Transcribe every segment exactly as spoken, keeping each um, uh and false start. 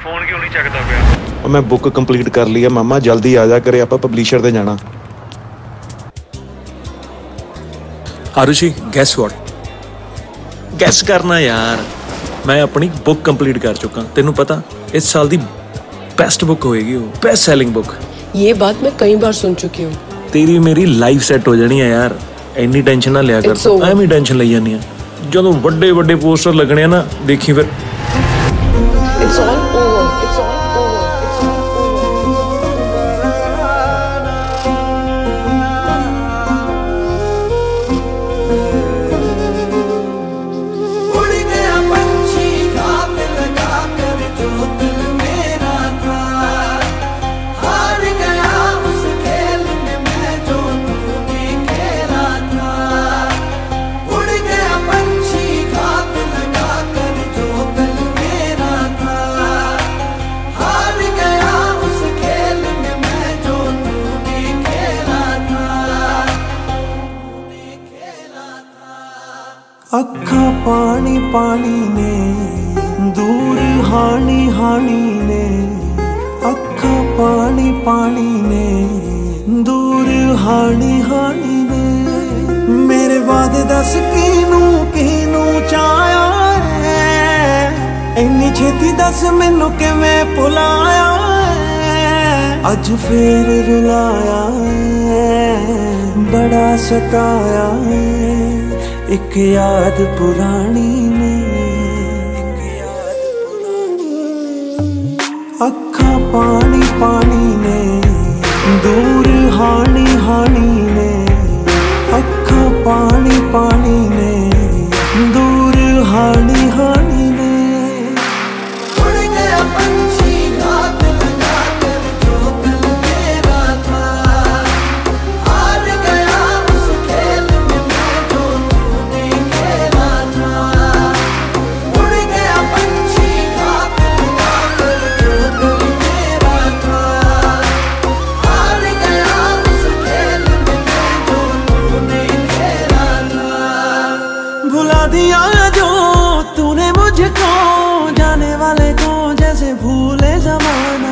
Phone क्यों नहीं चकता पिया? मैं बुक कंप्लीट कर ली है मामा, जल्दी आ जा करे, आप पब्लिशर ते जाना। Arushi gas what? गैस करना यार, मैं अपनी बुक कंप्लीट कर चुका। तेनू पता इस साल दी बेस्ट बुक होएगी, वो बेस्ट सेलिंग बुक। ये बात मैं कई बार सुन चुकी हूँ। तेरी मेरी लाइफ सेट हो जानी है यार, इन्नी टेंशन ना लिया कर। एवं टेंशन लई जानी है, जो बड़े बड़े पोस्टर लगने ना देखी फिर। It's all over. It's all over. It's all उड़ गया पंछी घात लगा कर जो दिल मेरा था, हार गया उस खेल में मैं जो तूने खेला था। उड़ गया पंछी घात लगा कर जो दिल मेरा था, हार गया उस खेल में मैं जो तूने खेला था, तूने खेला था। अखा पानी पानी ने दूर हानी हानी ने, अखा पानी पानी ने दूर हानी हानी ने। मेरे बाद दस किनू किनू चाया है, इन्नी छेती दस मैनू किवें भुलाया है। अज फिर रुलाया है, बड़ा सताया है, एक याद पुरानी ने, एक याद पुरानी ने। अखा पानी पानी ने दूर हानी हानी ने, अखा पानी पानी ने दूर हानी हानी ने। उड़ गया पंछी घात लगा कर जो दिल मेरा था, हार गया उस खेल में मैं जो तूने खेला था। उड़ गया पंछी घात लगा कर जो दिल मेरा था, हार गया उस खेल में मैं जो तूने खेला था। भुला दिया जो तूने मुझको, जाने वाले को जैसे भूले जमाना।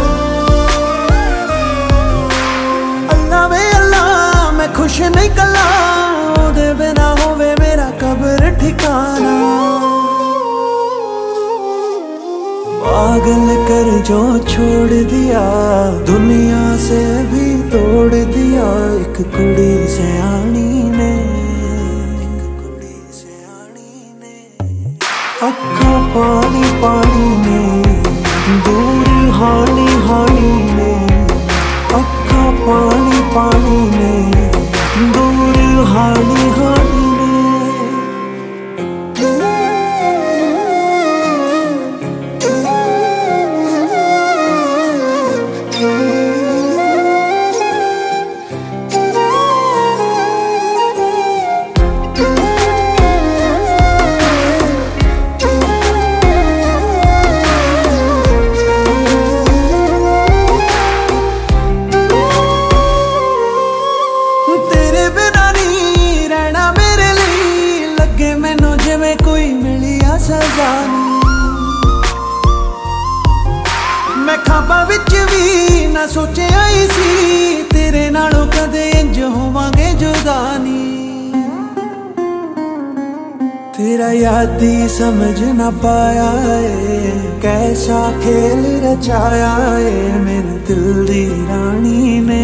अल्लाह वे अल्लाह मैं खुश नहीं कला, ओदे बिना होवे मेरा कब्र ठिकाना। पागल कर जो छोड़ दिया, दुनिया से भी तोड़ दिया, एक कुड़ी सयानी ने, एक कुड़ी सयानी ने। अखा पानी पानी ने दूर हानी हानी ने, अखा पानी पानी ने दूर हानी हानी ने। तेरे बिना नहीं रहना मेरे लिए, लगे मैनू जिवें कोई मिली आ सजा नी। मैं खाबा विच भी ना सोचिया ही सी, तेरे नालों कदे इंज होवांगे जुदा नी। तेरा यादी समझ ना पाया है, कैसा खेल रचाया है मेरे दिल दी रानी ने।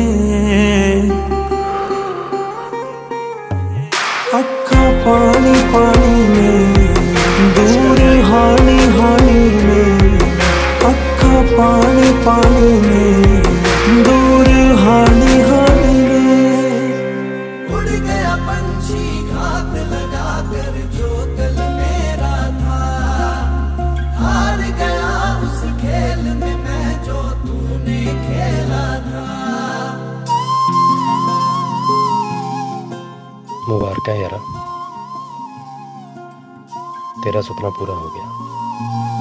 अखा पानी पानी ने दूर हानी हानी ने, अखा पानी पानी ने दूर हानी हानी ने। उड़ गया पंछी घात लगा कर जो दिल मेरा था, हार गया उस खेल में मैं जो तूने खेला था। मुबारक है यारा, तेरा सपना पूरा हो गया।